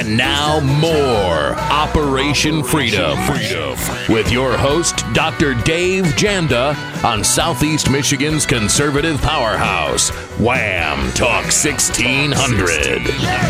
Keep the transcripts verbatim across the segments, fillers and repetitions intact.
And now more Operation Freedom. Freedom. With your host, Doctor Dave Janda, on Southeast Michigan's conservative powerhouse, Wham Talk sixteen hundred.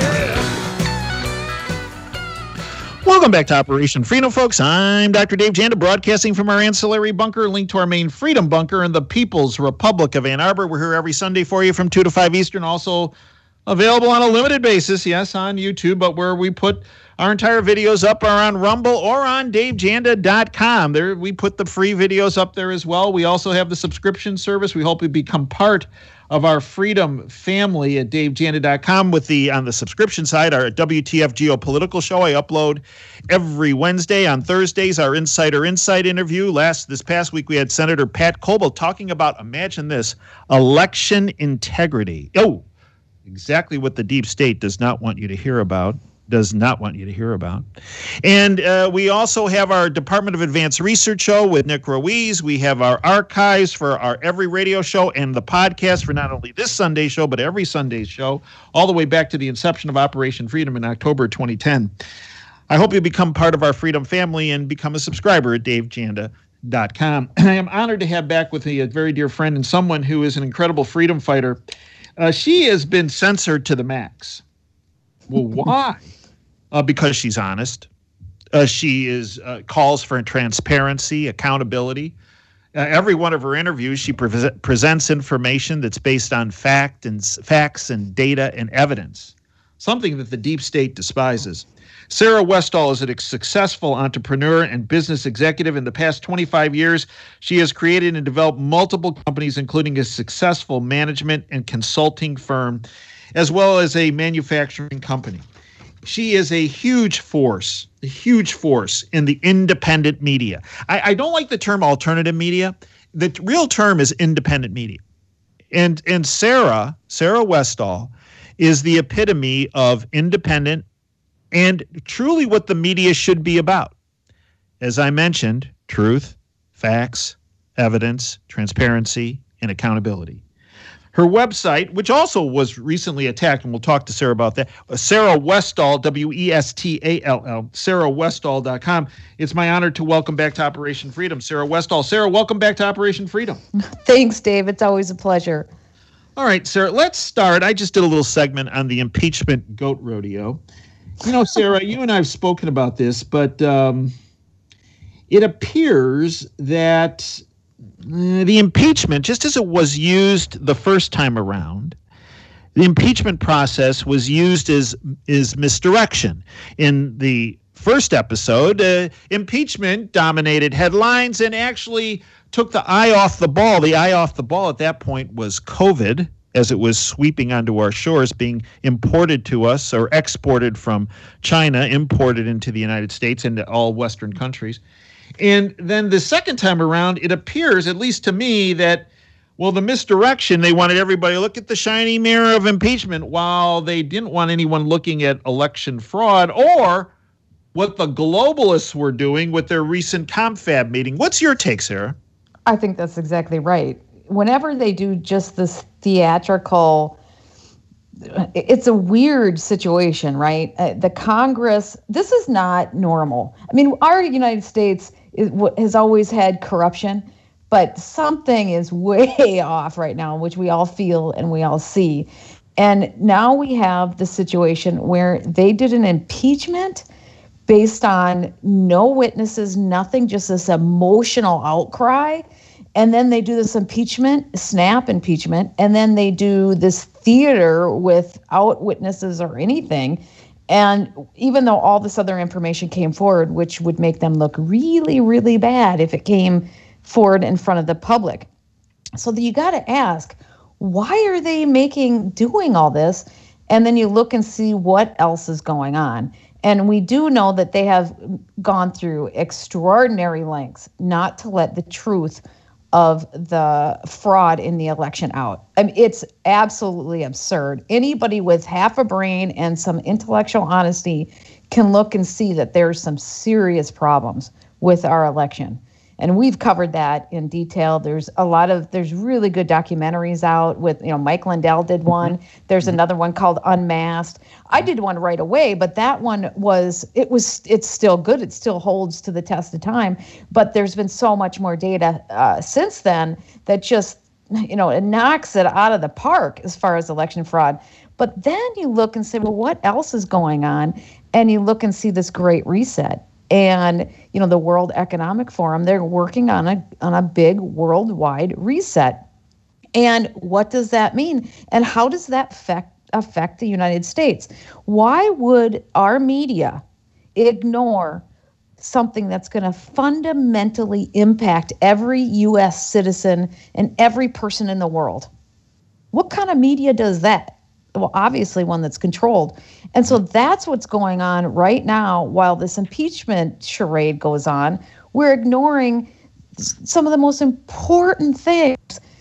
Welcome back to Operation Freedom, folks. I'm Doctor Dave Janda, broadcasting from our ancillary bunker, linked to our main Freedom Bunker in the People's Republic of Ann Arbor. We're here every Sunday for you from two to five Eastern, also available on a limited basis, yes, on YouTube, but where we put our entire videos up are on Rumble or on dave janda dot com. There, we put the free videos up there as well. We also have the subscription service. We hope you become part of our Freedom family at dave janda dot com. With the on the subscription side, our W T F Geopolitical Show I upload every Wednesday. On Thursdays, our Insider Insight interview. Last this past week, we had Senator Pat Coble talking about, imagine this, election integrity. Oh, exactly what the deep state does not want you to hear about. Does not want you to hear about. And uh, we also have our Department of Advanced Research show with Nick Ruiz. We have our archives for our every radio show and the podcast for not only this Sunday show, but every Sunday's show, all the way back to the inception of Operation Freedom in October twenty ten. I hope you become part of our Freedom family and become a subscriber at dave janda dot com. I am honored to have back with me a very dear friend and someone who is an incredible freedom fighter. Uh, she has been censored to the max. Well, why? Uh, because she's honest. Uh, she is uh, calls for transparency, accountability. Uh, every one of her interviews, she pre- presents information that's based on fact and facts and data and evidence, something that the deep state despises. Sarah Westall is a successful entrepreneur and business executive. In the past twenty-five years, she has created and developed multiple companies, including a successful management and consulting firm, as well as a manufacturing company. She is a huge force, a huge force in the independent media. I, I don't like the term alternative media. The real term is independent media. And and Sarah, Sarah Westall, is the epitome of independent and truly what the media should be about. As I mentioned, truth, facts, evidence, transparency, and accountability. Her website, which also was recently attacked, and we'll talk to Sarah about that, uh, Sarah Westall, W E S T A L L, sarah westall dot com. It's my honor to welcome back to Operation Freedom, Sarah Westall. Sarah, welcome back to Operation Freedom. Thanks, Dave. It's always a pleasure. All right, Sarah, let's start. I just did a little segment on the impeachment goat rodeo. You know, Sarah, you and I have spoken about this, but um, it appears that the impeachment, just as it was used the first time around, the impeachment process was used as, as misdirection. In the first episode, uh, impeachment dominated headlines and actually took the eye off the ball. The eye off the ball at that point was COVID, as it was sweeping onto our shores, being imported to us or exported from China, imported into the United States and all Western countries. And then the second time around, it appears, at least to me, that, well, the misdirection, they wanted everybody to look at the shiny mirror of impeachment while they didn't want anyone looking at election fraud or what the globalists were doing with their recent confab meeting. What's your take, Sarah? I think that's exactly right. Whenever they do just this theatrical, it's a weird situation, right? Uh, the Congress, this is not normal. I mean, our United States is, has always had corruption, but something is way off right now, which we all feel and we all see. And now we have the situation where they did an impeachment based on no witnesses, nothing, just this emotional outcry. And then they do this impeachment, snap impeachment, and then they do this theater without witnesses or anything. And even though all this other information came forward, which would make them look really, really bad if it came forward in front of the public. So you got to ask, why are they making, doing all this? And then you look and see what else is going on. And we do know that they have gone through extraordinary lengths not to let the truth of the fraud in the election out. I mean, it's absolutely absurd. Anybody with half a brain and some intellectual honesty can look and see that there's some serious problems with our election. And we've covered that in detail. There's a lot of, there's really good documentaries out with, you know, Mike Lindell did one. There's mm-hmm. another one called Unmasked. I did one right away, but that one was, it was, it's still good. It still holds to the test of time. But there's been so much more data uh, since then that just, you know, it knocks it out of the park as far as election fraud. But then you look and say, well, what else is going on? And you look and see this great reset. And, you know, the World Economic Forum, they're working on a on a big worldwide reset. And what does that mean? And how does that affect, affect the United States? Why would our media ignore something that's going to fundamentally impact every U S citizen and every person in the world? What kind of media does that? Well, obviously one that's controlled. And so that's what's going on right now while this impeachment charade goes on. We're ignoring some of the most important things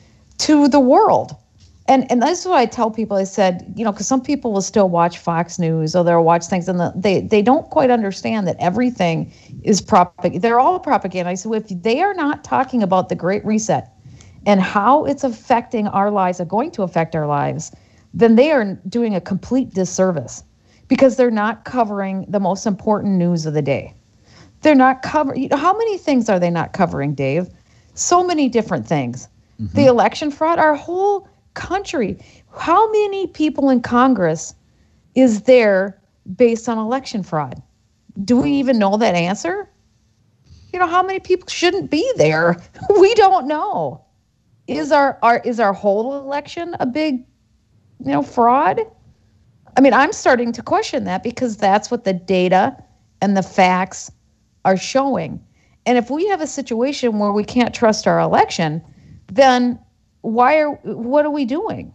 to the world. And and that's what I tell people. I said, you know, because some people will still watch Fox News or they'll watch things and the, they, they don't quite understand that everything is propaganda. They're all propaganda. I said, well, if they are not talking about the Great Reset and how it's affecting our lives, or going to affect our lives, then they are doing a complete disservice because they're not covering the most important news of the day. They're not covering, you know, how many things are they not covering, Dave? So many different things. Mm-hmm. The election fraud, our whole country. How many people in Congress is there based on election fraud? Do we even know that answer? You know, how many people shouldn't be there? We don't know. Is our, our is our whole election a big, you know, fraud? I mean, I'm starting to question that because that's what the data and the facts are showing. And if we have a situation where we can't trust our election, then why are, what are we doing?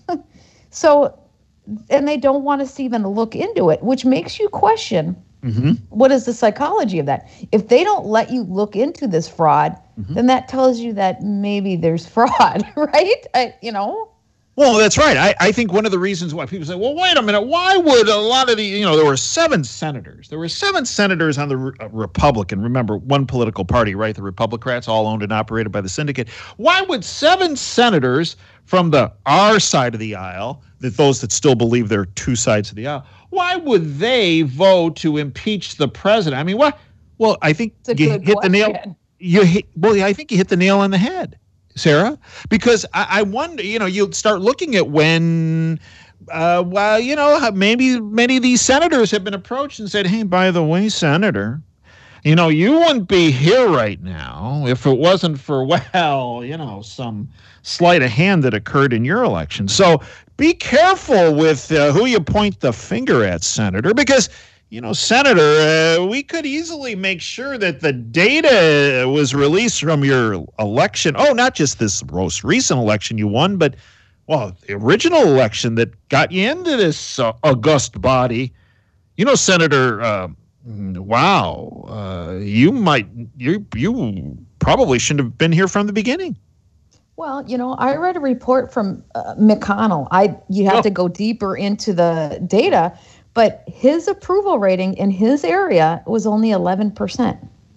So, and they don't want us to even look into it, which makes you question, mm-hmm. what is the psychology of that? If they don't let you look into this fraud, mm-hmm. then that tells you that maybe there's fraud, right? I, you know? Well, that's right. I, I think one of the reasons why people say, well, wait a minute, why would a lot of the, you know, there were seven senators. There were seven senators on the Re- Republican, remember, one political party, right? The Republicrats, all owned and operated by the syndicate. Why would seven senators from the our side of the aisle, that those that still believe there are two sides of the aisle, why would they vote to impeach the president? I mean, what? Well, I think you hit question. the nail. You hit, well, I think you hit the nail on the head, Sarah, because I, I wonder, you know, you'll start looking at when, uh, well, you know, maybe many of these senators have been approached and said, hey, by the way, Senator, you know, you wouldn't be here right now if it wasn't for, well, you know, some sleight of hand that occurred in your election. So be careful with uh, who you point the finger at, Senator, because, you know, Senator, uh, we could easily make sure that the data was released from your election. Oh, not just this most recent election you won, but, well, the original election that got you into this uh, august body. You know, Senator, uh, wow, uh, you might, you you probably shouldn't have been here from the beginning. Well, you know, I read a report from uh, McConnell. I you have oh. to go deeper into the data. But his approval rating in his area was only eleven percent.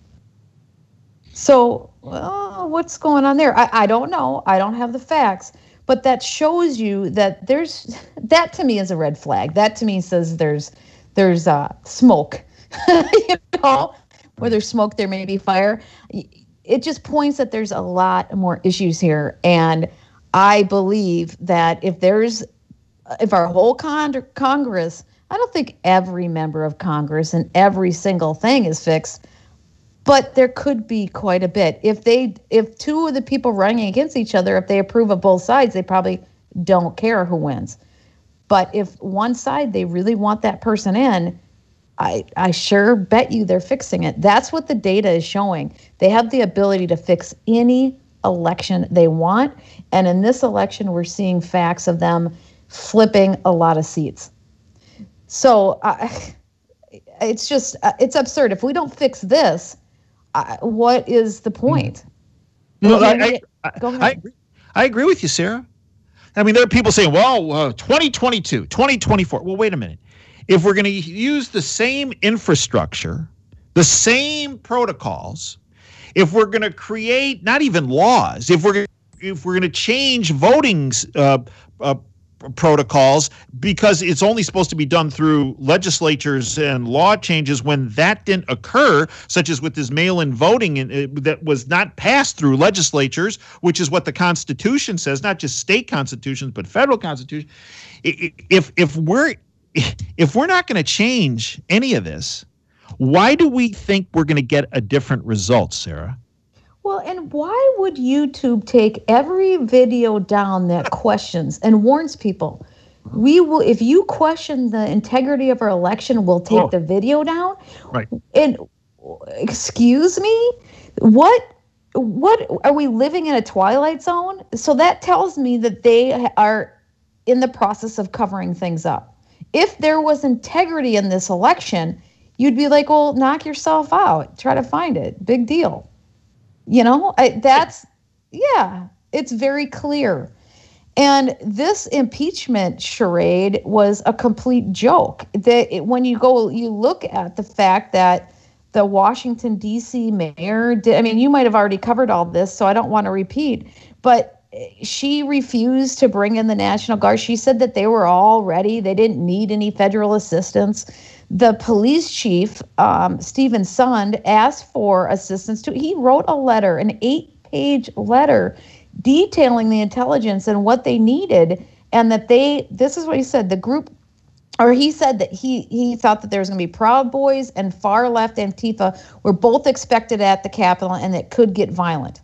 So, well, what's going on there? I, I don't know. I don't have the facts. But that shows you that there's, that to me is a red flag. That to me says there's there's uh, smoke. You know, where there's smoke, there may be fire. It just points that there's a lot more issues here. And I believe that if there's, if our whole con- Congress, I don't think every member of Congress and every single thing is fixed, but there could be quite a bit. If they, if two of the people running against each other, if they approve of both sides, they probably don't care who wins. But if one side, they really want that person in, I, I sure bet you they're fixing it. That's what the data is showing. They have the ability to fix any election they want. And in this election, we're seeing facts of them flipping a lot of seats. So uh, it's just, uh, it's absurd. If we don't fix this, uh, what is the point? No, I, I, Go ahead. I, agree. I agree with you, Sarah. I mean, there are people saying, well, uh, twenty twenty-two, twenty twenty-four. Well, wait a minute. If we're going to use the same infrastructure, the same protocols, if we're going to create not even laws, if we're if we're going to change voting uh, uh, protocols, because it's only supposed to be done through legislatures and law changes, when that didn't occur, such as with this mail-in voting in, uh, that was not passed through legislatures, which is what the Constitution says, not just state constitutions, but federal constitution. If if we're if we're not going to change any of this, why do we think we're going to get a different result, Sarah? Well, and why would YouTube take every video down that questions and warns people, we will, if you question the integrity of our election, we'll take oh. the video down? Right. And excuse me, what, what are we living in a twilight zone? So that tells me that they are in the process of covering things up. If there was integrity in this election, you'd be like, well, knock yourself out, try to find it, big deal. You know, I, that's, yeah, it's very clear. And this impeachment charade was a complete joke. That it, when you go, you look at the fact that the Washington, D C mayor did, I mean, you might have already covered all this, so I don't want to repeat, but she refused to bring in the National Guard. She said that they were all ready. They didn't need any federal assistance. The police chief, um, Stephen Sund, asked for assistance too. He wrote a letter, an eight-page letter, detailing the intelligence and what they needed, and that they, this is what he said, the group, or he said that he, he thought that there was going to be Proud Boys and far-left Antifa were both expected at the Capitol, and it could get violent.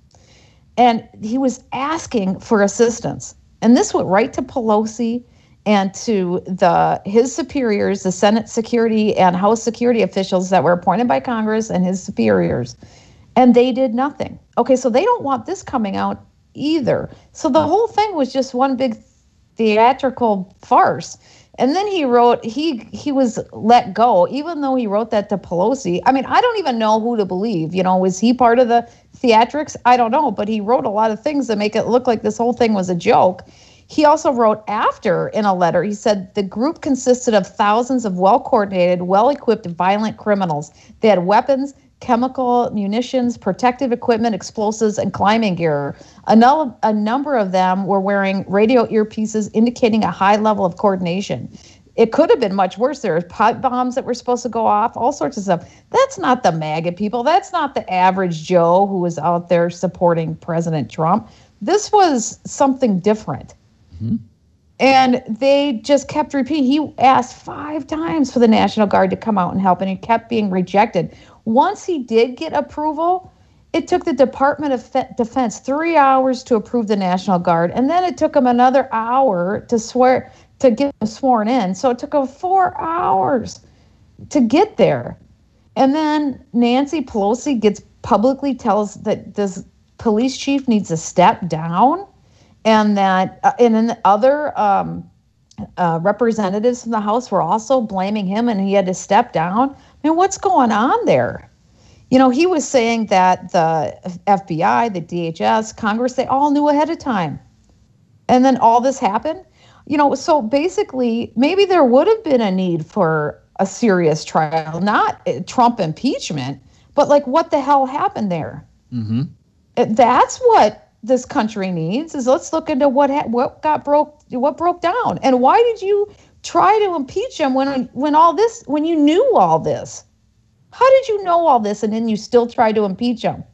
And he was asking for assistance. And this went right to Pelosi and to the his superiors, the Senate security and House security officials that were appointed by Congress and his superiors. And they did nothing. Okay, so they don't want this coming out either. So the whole thing was just one big theatrical farce. And then he wrote, he he was let go, even though he wrote that to Pelosi. I mean, I don't even know who to believe. You know, was he part of the theatrics? I don't know. But he wrote a lot of things that make it look like this whole thing was a joke. He also wrote after in a letter, he said, the group consisted of thousands of well-coordinated, well-equipped violent criminals. They had weapons, chemical munitions, protective equipment, explosives, and climbing gear. A, no- a number of them were wearing radio earpieces indicating a high level of coordination. It could have been much worse. There were pipe bombs that were supposed to go off, all sorts of stuff. That's not the MAGA people. That's not the average Joe who was out there supporting President Trump. This was something different. Mm-hmm. And they just kept repeating. He asked five times for the National Guard to come out and help, and it kept being rejected. Once he did get approval, it took the Department of Defense three hours to approve the National Guard, and then it took him another hour to swear to get him sworn in. So it took him four hours to get there. And then Nancy Pelosi gets publicly tells that this police chief needs to step down, and that uh, and then other um, uh, representatives from the House were also blaming him, and he had to step down. I mean, what's going on there? You know, he was saying that the F B I, the D H S, Congress, they all knew ahead of time. And then all this happened. You know, so basically, maybe there would have been a need for a serious trial, not Trump impeachment, but like, what the hell happened there? Mm-hmm. That's what this country needs, is let's look into what ha- what got broke, what broke down. And why did you try to impeach him when when all this, when you knew all this? How did you know all this and then you still try to impeach him?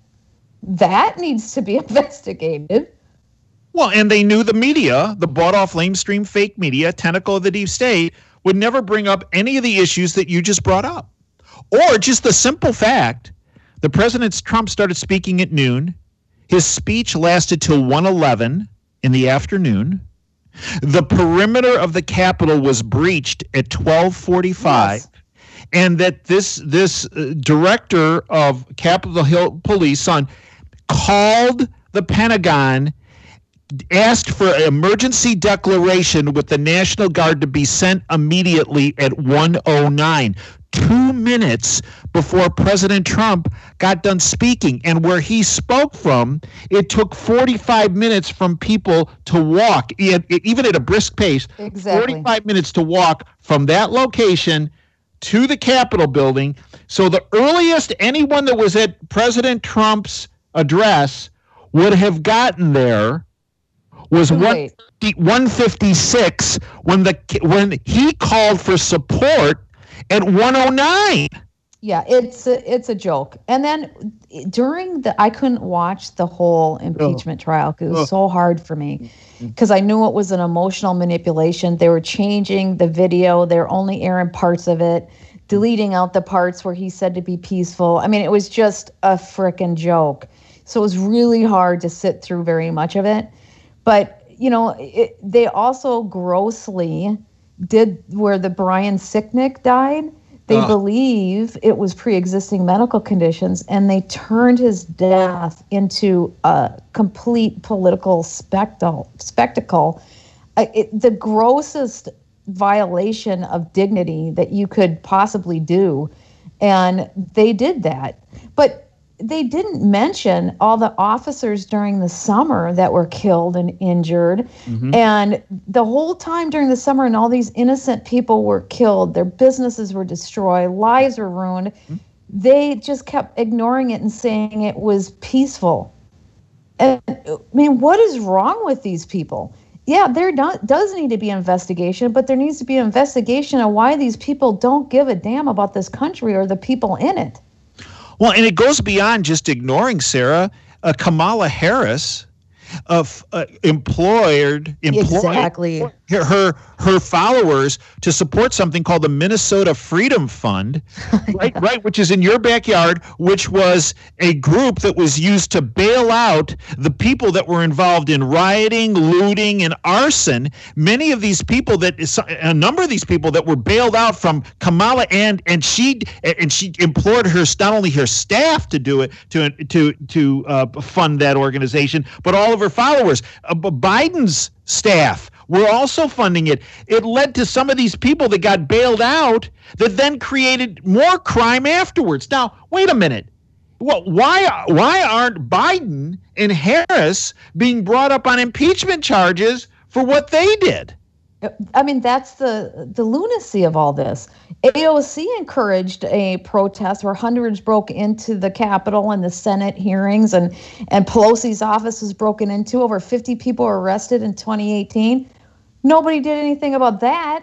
That needs to be investigated. Well, and they knew the media, the bought-off, lamestream, fake media, tentacle of the deep state, would never bring up any of the issues that you just brought up. Or just the simple fact, the President Trump started speaking at noon. His speech lasted till one eleven in the afternoon. The perimeter of the Capitol was breached at twelve forty-five. Yes. And that this this uh, director of Capitol Hill Police son called the Pentagon, asked for an emergency declaration with the National Guard to be sent immediately at one oh nine. Two minutes before President Trump got done speaking. And where he spoke from, it took forty-five minutes from people to walk, even at a brisk pace, exactly. forty-five minutes to walk from that location to the Capitol building. So the earliest anyone that was at President Trump's address would have gotten there was one, one fifty-six when the when he called for support at one oh nine. Yeah, it's a, it's a joke. And then during the, I couldn't watch the whole impeachment oh. trial because it was oh. so hard for me because I knew it was an emotional manipulation. They were changing the video. They were only airing parts of it, deleting out the parts where he said to be peaceful. I mean, it was just a frickin' joke. So it was really hard to sit through very much of it. But, you know, it, they also grossly did where the Brian Sicknick died. They uh. believe it was pre-existing medical conditions, and they turned his death into a complete political spectacle. spectacle. Uh, it, the grossest violation of dignity that you could possibly do, and they did that. But they didn't mention all the officers during the summer that were killed and injured. Mm-hmm. And the whole time during the summer, and all these innocent people were killed, their businesses were destroyed, lives were ruined. Mm-hmm. They just kept ignoring it and saying it was peaceful. And I mean, what is wrong with these people? Yeah, there do- does need to be investigation, but there needs to be an investigation on why these people don't give a damn about this country or the people in it. Well, and it goes beyond just ignoring, Sarah. Uh, Kamala Harris of uh, employed, employed exactly her, her her followers to support something called the Minnesota Freedom Fund, right? yeah. Right, which is in your backyard, which was a group that was used to bail out the people that were involved in rioting, looting, and arson. Many of these people that a number of these people that were bailed out from Kamala, and and she and she implored her not only her staff to do it to to to uh, fund that organization, but all of her followers. Uh, Biden's staff were also funding it. It led to some of these people that got bailed out that then created more crime afterwards. Now, wait a minute. Well, why why aren't Biden and Harris being brought up on impeachment charges for what they did? I mean, that's the the lunacy of all this. A O C encouraged a protest where hundreds broke into the Capitol and the Senate hearings, and, and Pelosi's office was broken into. Over fifty people were arrested in twenty eighteen. Nobody did anything about that.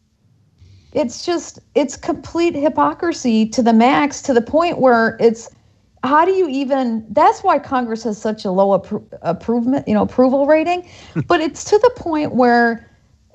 It's just, it's complete hypocrisy to the max, to the point where it's, how do you even, that's why Congress has such a low appro- approval, you know, approval rating. But it's to the point where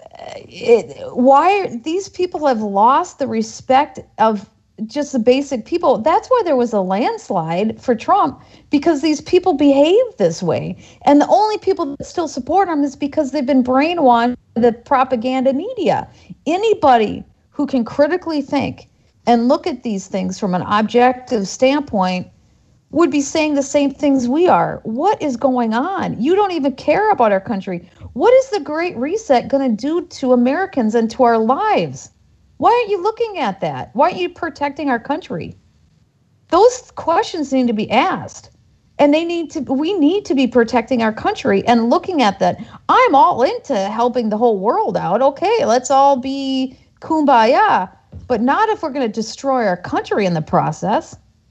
It, why these people have lost the respect of just the basic people. That's why there was a landslide for Trump, because these people behave this way. And the only people that still support him is because they've been brainwashed by the propaganda media. Anybody who can critically think and look at these things from an objective standpoint would be saying the same things we are. What is going on? You don't even care about our country. What is the Great Reset going to do to Americans and to our lives? Why aren't you looking at that? Why aren't you protecting our country? Those questions need to be asked. And they need to, we need to be protecting our country and looking at that. I'm all into helping the whole world out. Okay, let's all be kumbaya, but not if we're going to destroy our country in the process.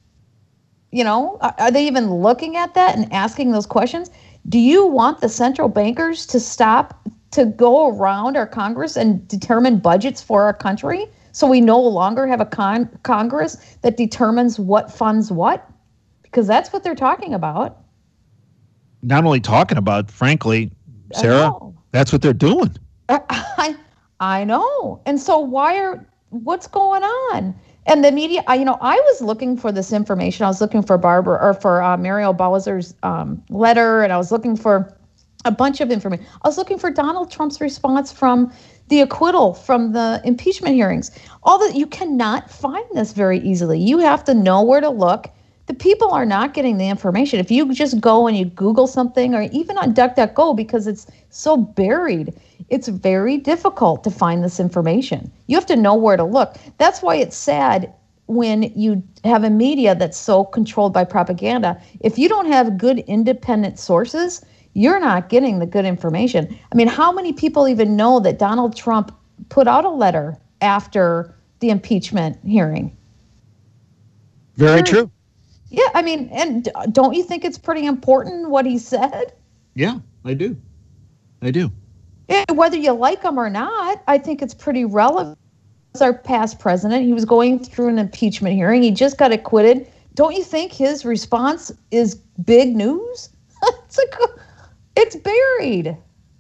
You know, are they even looking at that and asking those questions? Do you want the central bankers to stop, to go around our Congress and determine budgets for our country, so we no longer have a con- Congress that determines what funds what? Because that's what they're talking about. Not only talking about, frankly, Sarah, that's what they're doing. I, I know. And so why are, what's going on? And the media, I, you know, I was looking for this information. I was looking for Barbara or for uh, Muriel Bowser's um, letter, and I was looking for a bunch of information. I was looking for Donald Trump's response from the acquittal from the impeachment hearings. All that, you cannot find this very easily. You have to know where to look. The people are not getting the information. If you just go and you Google something, or even on DuckDuckGo, because it's so buried, it's very difficult to find this information. You have to know where to look. That's why it's sad when you have a media that's so controlled by propaganda. If you don't have good independent sources, you're not getting the good information. I mean, how many people even know that Donald Trump put out a letter after the impeachment hearing. Very true. Yeah, I mean, and don't you think it's pretty important what he said? Yeah, I do. I do. Yeah, whether you like him or not, I think it's pretty relevant. As our past president, he was going through an impeachment hearing. He just got acquitted. Don't you think his response is big news? It's like, it's buried.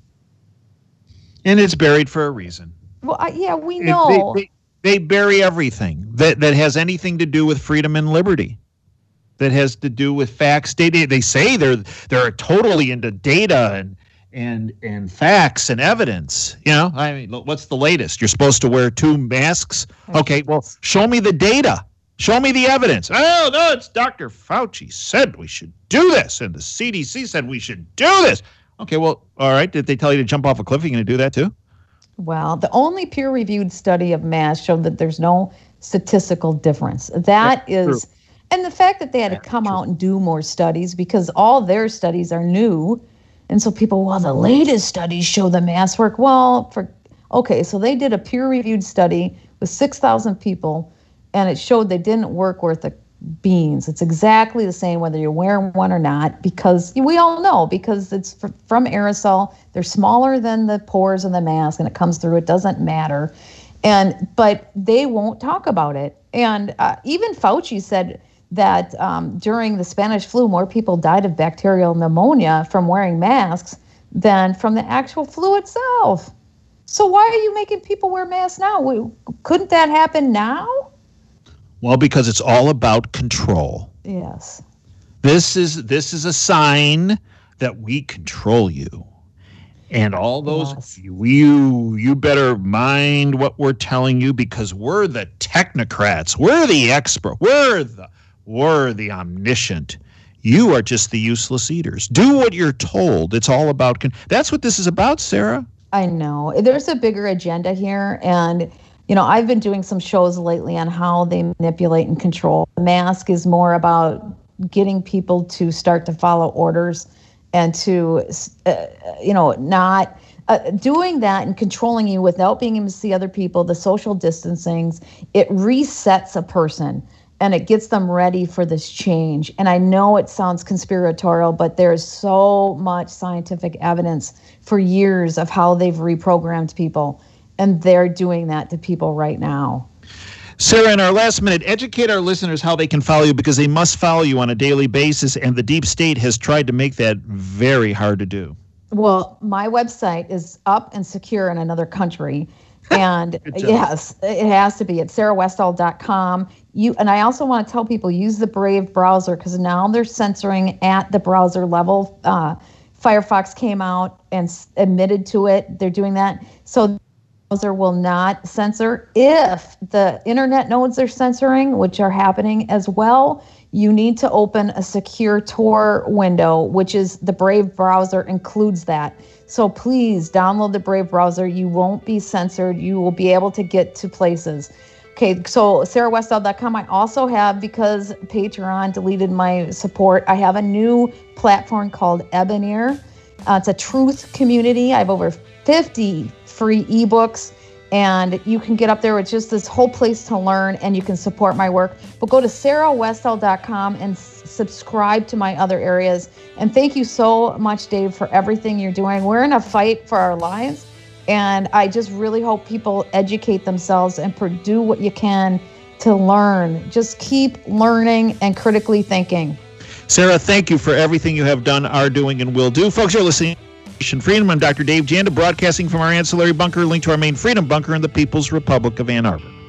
And it's buried for a reason. Well, I, yeah, we know. They, they, they bury everything that, that has anything to do with freedom and liberty, that has to do with facts. They, they, they say they're they're totally into data and and and facts and evidence. You know, I mean, what's the latest? You're supposed to wear two masks? Okay, well, show me the data. Show me the evidence. Oh, no, it's Doctor Fauci said we should do this, and the C D C said we should do this. Okay, well, all right. Did they tell you to jump off a cliff? Are you going to do that too? Well, the only peer-reviewed study of masks showed that there's no statistical difference. That yeah, is, true. And the fact that they had to come yeah, out and do more studies because all their studies are new. And so people, well, the latest studies show the masks work. Well, for okay, so they did a peer-reviewed study with six thousand people, and it showed they didn't work worth a beans. It's exactly the same whether you're wearing one or not, because we all know, because it's fr- from aerosol. They're smaller than the pores in the mask, and it comes through. It doesn't matter. And but they won't talk about it. And uh, even Fauci said that um, during the Spanish flu, more people died of bacterial pneumonia from wearing masks than from the actual flu itself. So why are you making people wear masks now? We, couldn't that happen now? Well, because it's all about control. Yes. This is this is a sign that we control you. And all those yes. you, you you better mind what we're telling you, because we're the technocrats. We're the expert. We're the we're the omniscient. You are just the useless eaters. Do what you're told. It's all about con- that's what this is about, Sarah. I know. There's a bigger agenda here, and you know, I've been doing some shows lately on how they manipulate and control. The mask is more about getting people to start to follow orders and to, uh, you know, not uh, doing that and controlling you without being able to see other people, the social distancing. It resets a person and it gets them ready for this change. And I know it sounds conspiratorial, but there's so much scientific evidence for years of how they've reprogrammed people. And they're doing that to people right now. Sarah, in our last minute, educate our listeners how they can follow you, because they must follow you on a daily basis, and the deep state has tried to make that very hard to do. Well, my website is up and secure in another country. And yes, it has to be at sarah westall dot com. You, and I also want to tell people, use the Brave browser, because now they're censoring at the browser level. Uh, Firefox came out and admitted to it. They're doing that. So browser will not censor. If the internet nodes are censoring, which are happening as well, you need to open a secure Tor window, which is the Brave browser includes that. So please download the Brave browser. You won't be censored. You will be able to get to places. Okay, so sarah westall dot com. I also have, because Patreon deleted my support, I have a new platform called Ebonier. Uh, it's a truth community. I have over fifty free ebooks, and you can get up there with just this whole place to learn, and you can support my work. But go to sarah westall dot com and s- subscribe to my other areas. And thank you so much, Dave, for everything you're doing. We're in a fight for our lives, and I just really hope people educate themselves and do what you can to learn. Just keep learning and critically thinking. Sarah, thank you for everything you have done, are doing, and will do. Folks, you're listening to Freedom. I'm Doctor Dave Janda, broadcasting from our ancillary bunker, linked to our main Freedom Bunker in the People's Republic of Ann Arbor.